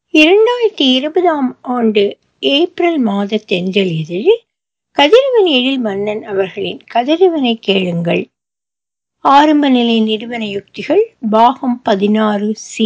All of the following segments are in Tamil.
2020ஆம் ஆண்டு ஏப்ரல் மாத தென்றல் இதழில் கதிரவன் எழில் மன்னன் அவர்களின் கதிரவனை கேளுங்கள் ஆரம்ப நிலை நிறுவன யுக்திகள் பாகம் 16C.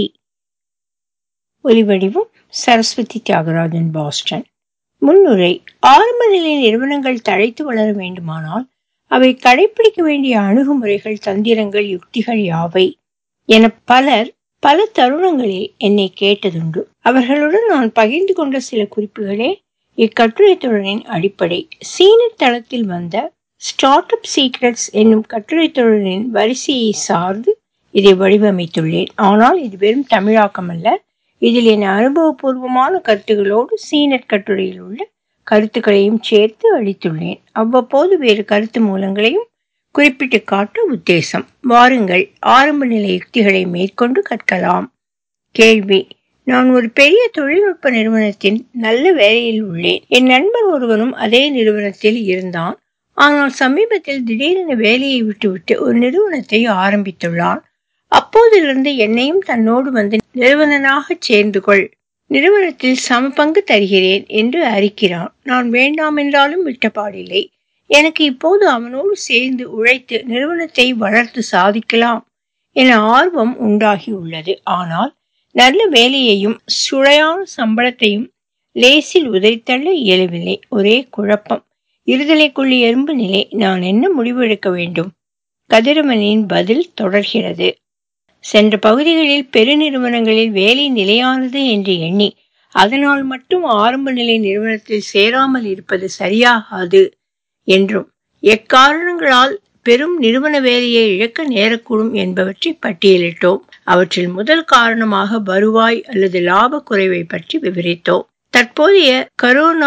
ஒலிவடிவம் சரஸ்வதி தியாகராஜன், பாஸ்டன். முன்னுரை. ஆரம்ப நிலை நிறுவனங்கள் தழைத்து வளர வேண்டுமானால் அவை கடைபிடிக்க வேண்டிய அணுகுமுறைகள், தந்திரங்கள், யுக்திகள் யாவை என பல தருணங்களில் என்னை கேட்டதுண்டு. அவர்களுடன் நான் பகிர்ந்து கொண்ட சில குறிப்புகளே இக்கட்டுரை தொடரின் அடிப்படை. சீனத் தளத்தில் வந்த ஸ்டார்ட் அப் சீக்ரெட்ஸ் என்னும் கட்டுரை தொடரின் வரிசையை சார்ந்து இதை வடிவமைத்துள்ளேன். ஆனால் இது வெறும் தமிழாக்கம் அல்ல. இதில் என் அனுபவபூர்வமான கருத்துகளோடு சீனட் கட்டுரையில் உள்ள கருத்துக்களையும் சேர்த்து அளித்துள்ளேன். அவ்வப்போது வேறு கருத்து மூலங்களையும் குறிப்பிட்டு காட்ட உத்தேசம். வாருங்கள், ஆரம்ப நிலை யுக்திகளை மேற்கொண்டு கற்கலாம். கேள்வி. நான் ஒரு பெரிய தொழில்நுட்ப நிறுவனத்தின் நல்ல வேலையில் உள்ளேன். என் நண்பர் ஒருவனும் அதே நிறுவனத்தில் இருந்தான். ஆனால் சமீபத்தில் திடீரென வேலையை விட்டுவிட்டு ஒரு நிறுவனத்தை ஆரம்பித்துள்ளான். அப்போதிலிருந்து என்னையும் தன்னோடு வந்து நிறுவனனாக சேர்ந்து கொள், நிறுவனத்தில் சம பங்கு தருகிறேன் என்று அறிக்கிறான். நான் வேண்டாம் என்றாலும் விட்டபாடில்லை. எனக்கு இப்போது அவனோடு சேர்ந்து உழைத்து நிறுவனத்தை வளர்த்து சாதிக்கலாம் என ஆர்வம் உண்டாகி உள்ளது. ஆனால் நல்ல வேலையையும் சுழையான சம்பளத்தையும் லேசில் உதைத்தள்ள இயலவில்லை. ஒரே குழப்பம், இருதலைக்குள்ளி எறும்பு நிலை. நான் என்ன முடிவெடுக்க வேண்டும்? கதிரவனின் பதில் தொடர்கிறது. சென்ற பகுதிகளில் பெருநிறுவனங்களில் வேலை நிலையானது என்று எண்ணி அதனால் மட்டும் ஆரம்ப நிலை நிறுவனத்தில் சேராமல் இருப்பது சரியாகாது என்றும், எக்காரணங்களால் பெரும் நிறுவன வேலையை இழக்க நேரக்கூடும் என்பவற்றை பட்டியலிட்டோம். அவற்றில் முதல் காரணமாக வருவாய் அல்லது லாப குறைவை பற்றி விவரித்தோம். தற்போதைய கரோனா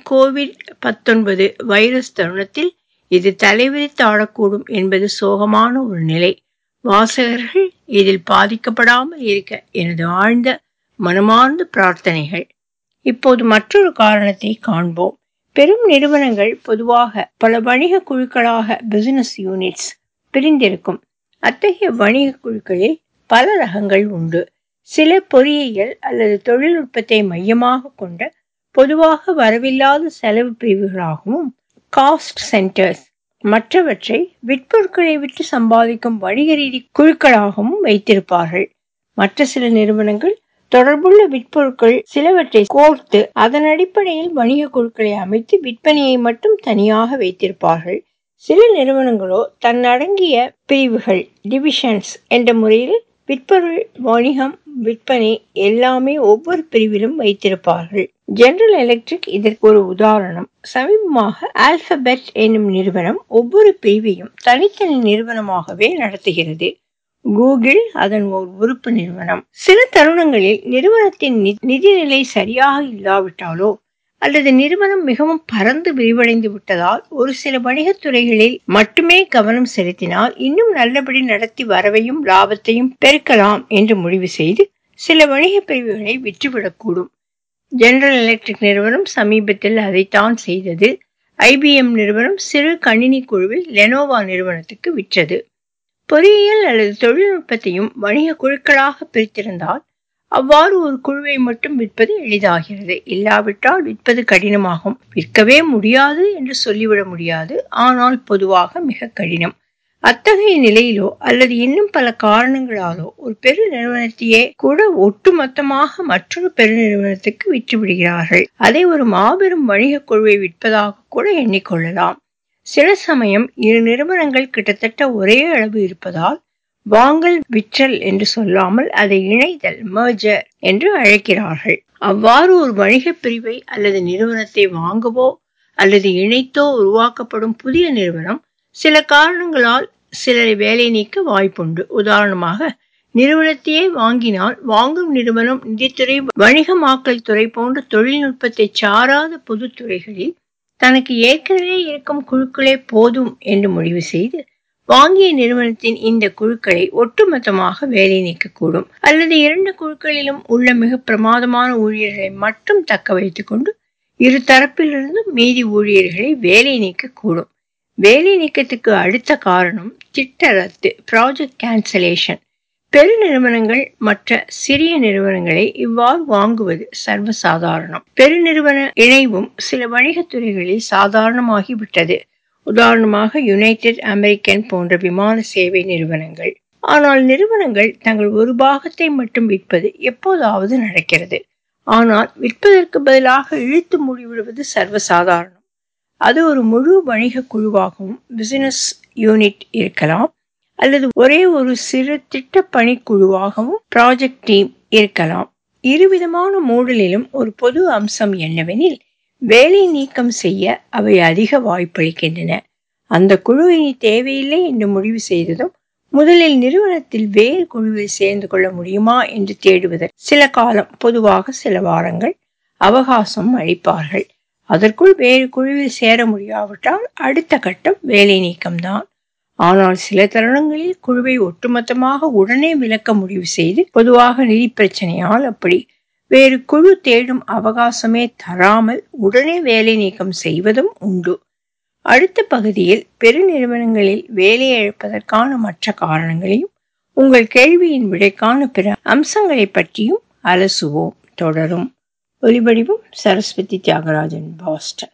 COVID-19 வைரஸ் தருணத்தில் இது தலைவிரித்து ஆடக்கூடும் என்பது சோகமான ஒரு நிலை. வாசகர்கள் இதில் பாதிக்கப்படாமல் இருக்க எனது ஆழ்ந்த மனமார்ந்த பிரார்த்தனைகள். இப்போது மற்றொரு காரணத்தை காண்போம். பெரும் நிறுவனங்கள் பொதுவாக பல வணிக குழுக்களாக பிசினஸ் யூனிட்ஸ் பிரிந்திருக்கும். அத்தகைய வணிக குழுக்களில் பல ரகங்கள் உண்டு. சில பொறியியல் அல்லது தொழில்நுட்பத்தை மையமாக கொண்ட பொதுவாக வரவில்லாத செலவு பிரிவுகளாகவும், காஸ்ட் சென்டர்ஸ் மற்றவற்றை விற்பொருட்களை விற்று சம்பாதிக்கும் வணிக ரீதி குழுக்களாகவும் வைத்திருப்பார்கள். மற்ற சில நிறுவனங்கள் தொடர்புள்ள விற்பொருட்கள் சிலவற்றை கோர்த்து அதன் அடிப்படையில் வணிக குழுக்களை அமைத்து விற்பனையை மட்டும் தனியாக வைத்திருப்பார்கள். சில நிறுவனங்களோ தன்னடங்கிய பிரிவுகள், டிவிஷன்ஸ் என்ற முறையில் விற்பொருள், வணிகம், விற்பனை எல்லாமே ஒவ்வொரு பிரிவிலும் வைத்திருப்பார்கள். ஜெனரல் எலக்ட்ரிக் இதற்கு ஒரு உதாரணம். சமீபமாக ஆல்பபெட் என்னும் நிறுவனம் ஒவ்வொரு பிரிவையும் தனித்தனி நிறுவனமாகவே நடத்துகிறது. கூகுள் அதன் ஒரு உறுப்பு நிறுவனம். சில தருணங்களில் நிறுவனத்தின் நிதிநிலை சரியாக இல்லாவிட்டாலோ அல்லது நிறுவனம் மிகவும் பரந்து விரிவடைந்து விட்டதால் ஒரு சில வணிகத் துறைகளில் மட்டுமே கவனம் செலுத்தினால் இன்னும் நல்லபடி நடத்தி வரவையும் லாபத்தையும் பெருக்கலாம் என்று முடிவு செய்து சில வணிக பிரிவுகளை விற்றுவிடக்கூடும். ஜெனரல் எலக்ட்ரிக் நிறுவனம் சமீபத்தில் அதைத்தான் செய்தது. IBM நிறுவனம் சிறு கணினி குழுவில் லெனோவா நிறுவனத்துக்கு விற்றது. பொறியியல் அல்லது தொழில்நுட்பத்தையும் வணிக குழுக்களாக பிரித்திருந்தால் அவ்வாறு ஒரு குழுவை மட்டும் விற்பது எளிதாகிறது. இல்லாவிட்டால் விற்பது கடினமாகும். விற்கவே முடியாது என்று சொல்லிவிட முடியாது, ஆனால் பொதுவாக மிக கடினம். அத்தகைய நிலையிலோ அல்லது இன்னும் பல காரணங்களாலோ ஒரு பெரு நிறுவனத்தையே கூட ஒட்டுமொத்தமாக மற்றொரு பெரு நிறுவனத்துக்கு விற்று விடுகிறார்கள். அதை ஒரு மாபெரும் வணிக குழுவை விற்பதாக கூட எண்ணிக்கொள்ளலாம். சில சமயம் இரு நிறுவனங்கள் கிட்டத்தட்ட ஒரே அளவு இருப்பதால் வாங்கல் விற்றல் என்று சொல்லாமல் அதை இணைதல், மர்ஜர் என்று அழைக்கிறார்கள். அவ்வாறு ஒரு வணிக பிரிவை அல்லது நிறுவனத்தை வாங்கவோ அல்லது இணைத்தோ உருவாக்கப்படும் புதிய நிறுவனம் சில காரணங்களால் சிலரை வேலை நீக்க வாய்ப்புண்டு. உதாரணமாக, நிறுவனத்தையே வாங்கினால் வாங்கும் நிறுவனம் நிதித்துறை, வணிகமாக்கல் துறை போன்ற தொழில்நுட்பத்தை சாராத பொது துறைகளில் தனக்கு ஏற்கனவே இருக்கும் குழுக்களே போதும் என்று முடிவு செய்து வாங்கிய நிறுவனத்தின் இந்த குழுக்களை ஒட்டுமொத்தமாக வேலை நீக்கக்கூடும். அல்லது இரண்டு குழுக்களிலும் உள்ள மிக பிரமாதமான ஊழியர்களை மட்டும் தக்க வைத்துக் கொண்டு இரு தரப்பிலிருந்தும் மீதி ஊழியர்களை வேலை நீக்கக்கூடும். வேலை நீக்கத்துக்கு அடுத்த காரணம் திட்ட ரத்து, ப்ராஜெக்ட் கேன்சலேஷன். பெருநிறுவனங்கள் மற்ற சிறிய நிறுவனங்களை இவ்வாறு வாங்குவது சர்வசாதாரணம். பெருநிறுவன இணைவும் சில வணிகத் துறைகளில் சாதாரணமாகிவிட்டது. உதாரணமாக யுனைடெட் அமெரிக்கன் போன்ற விமான சேவை நிறுவனங்கள். ஆனால் நிறுவனங்கள் தங்கள் ஒரு பாகத்தை மட்டும் விற்பது எப்போதாவது நடக்கிறது. ஆனால் விற்பதற்கு பதிலாக இழுத்து மூடிவிடுவது சர்வசாதாரணம். அது ஒரு முழு வணிக குழுவாகவும் பிசினஸ் யூனிட் இருக்கலாம், அல்லது ஒரே ஒரு சிறு திட்ட பணிக்குழுவாகவும் ப்ராஜெக்ட் டீம் இருக்கலாம். இருவிதமான மூடலிலும் ஒரு பொது அம்சம் என்னவெனில், வேலை நீக்கம் செய்ய அவை அதிக வாய்ப்பளிக்கின்றன. அந்த குழு இனி தேவையில்லை என்று முடிவு செய்ததும் முதலில் நிறுவனத்தில் வேறு குழுவில் சேர்ந்து கொள்ள முடியுமா என்று தேடுவதற்கு சில காலம், பொதுவாக சில வாரங்கள் அவகாசம் அளிப்பார்கள். அதற்குள் வேறு குழுவில் சேர முடியாவிட்டால் அடுத்த கட்டம் வேலை நீக்கம்தான். ஆனால் சில தருணங்களில் குழுவை ஒட்டுமொத்தமாக உடனே விலக்க முடிவு செய்து, பொதுவாக நிதி பிரச்சனையால் அப்படி வேறு குழு தேடும் அவகாசமே தராமல் உடனே வேலை நீக்கம் செய்வதும் உண்டு. அடுத்த பகுதியில் பெருநிறுவனங்களில் வேலை இழப்பதற்கான மற்ற காரணங்களையும் உங்கள் கேள்வியின் விடைக்கான பிற அம்சங்களை பற்றியும் அலசுவோம். தொடரும். ஒலிவடிவம் சரஸ்வதி தியாகராஜன், பாஸ்டன்.